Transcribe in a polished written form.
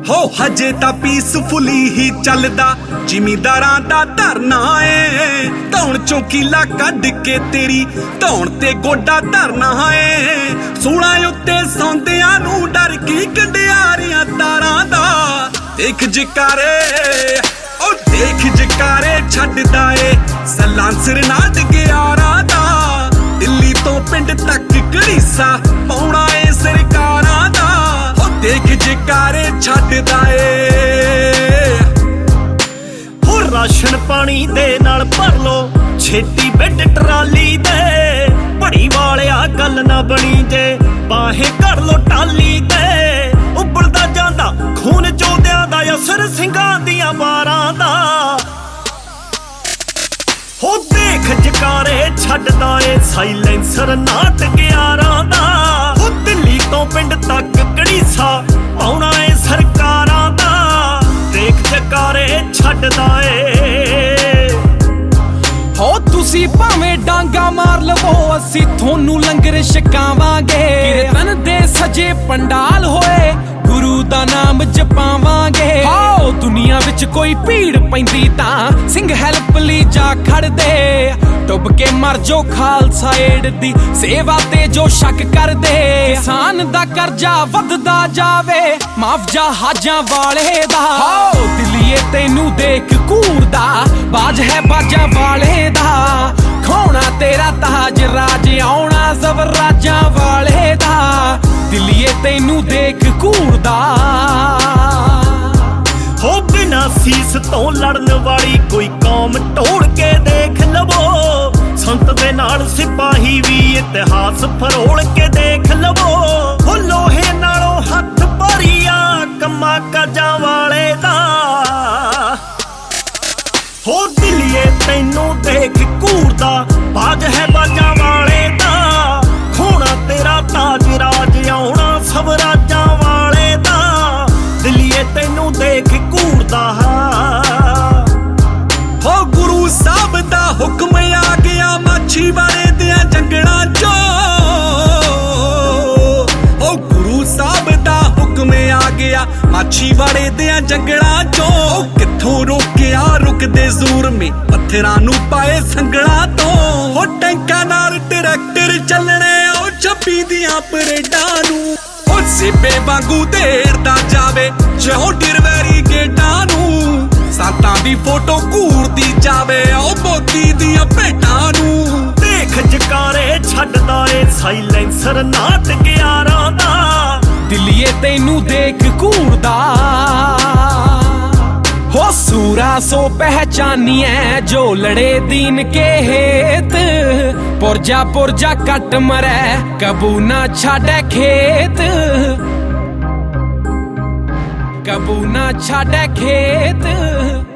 हो हजे तां पीसफुली ही चलदा जिमींदारां दा धरना है। धौण चों कीला कढ के तेरी धौण ते गोडा धरना है। सूलां उत्ते सौंदियां नूं डर की गंडियारियां तारां दा। देख जकारे ओ देख जकारे छड्डदा ए सलांसर नाट ग्यारां दा। दिल्ली तो पिंड तक घड़ीसा पाउणा ए सरकारां दा। देख जकारे छड्डदा ए। हो राशन पानी दे नाल भर लो छेती बिड ट्राली दे। बड़ी वालिया गल ना बनी जे बाहें कड़ लो टाली दे। उबलदा जांदा खून चौदियां दा असर ਸਿੰਘਾਂ ਦੀਆਂ ਬਾਰਾਂ ਦਾ। हो देख जकारे छड्डदा ए साइलेंसर नाट ग्यारां दा। हो दिल्ली तो पिंड तक घड़ीसा पाउणा ए सरकारां दा। देख जकारे छड्डदा ए। हो तुसी भावें डांगा मार लवो असी थोनू लंगर छकावांगे। कीर्तन दे सजे पंडाल होए गुरु दा नाम जपावांगे। आओ दुनिया विच कोई भीड़ पैंदी तां सिंह हैल्प ली जा खड़ दे। डुब के मर जो खालसा एड दी सेवा ते जो शक कर दे। किसान दा करजा वधदा जावे मुआवजा हाजां वाले दा। आओ दिलिए तैनू देख कूरदा बाज है बाजां वाले दा। खोना तेरा ताज राज आउणा जवराजां वाले दा। दिलिए तैनू देख कूरदा। हो बिना सीस तो लड़न वाली कोई कौम टोड़ के देख लवो। संत दे नाल सिपाही भी इतिहास फरोल के देख लवो। हो लोहे नालों हथ भरिया कम्मा काजां वाले दा। हो दिलिए तैनू देख कूरदा बाज है बाजां वाले दा। खोना तेरा ताज राज आउणा सब राजां वाले दा। दिलिए तैनू देख कूरदा। हो गुरु साहब दा हुक्म आ गया माछीवाड़े दियां जंगलां चों। हो गुरु साहब दा हुक्म आ गया माछीवाड़े दियां जंगलां चों। कित्थों रोकिया रुकदे जोर में पत्थरां नूं पाए संगलां तो। हो टैंकां नाल ट्रैक्टर चलणे ओ 26 दियां परेडां नूं। सेबे वांगू देरदा जावे जो डिरवैरी गेटां नूं। संतां दी फोटो घूरदी जावे ओ मोदी दियां भेटां नूं। देख जकारे छड्डदा ए साइलेंसर नाट ग्यारां दा। दिलिए तैनू देख कूरदा। हो सूरा सो पहचानिए जो लड़े दीन के हेत। पुरजा पुरजा कट मरै कबू ना छाड़े खेत। कबू ना छाड़े खेत।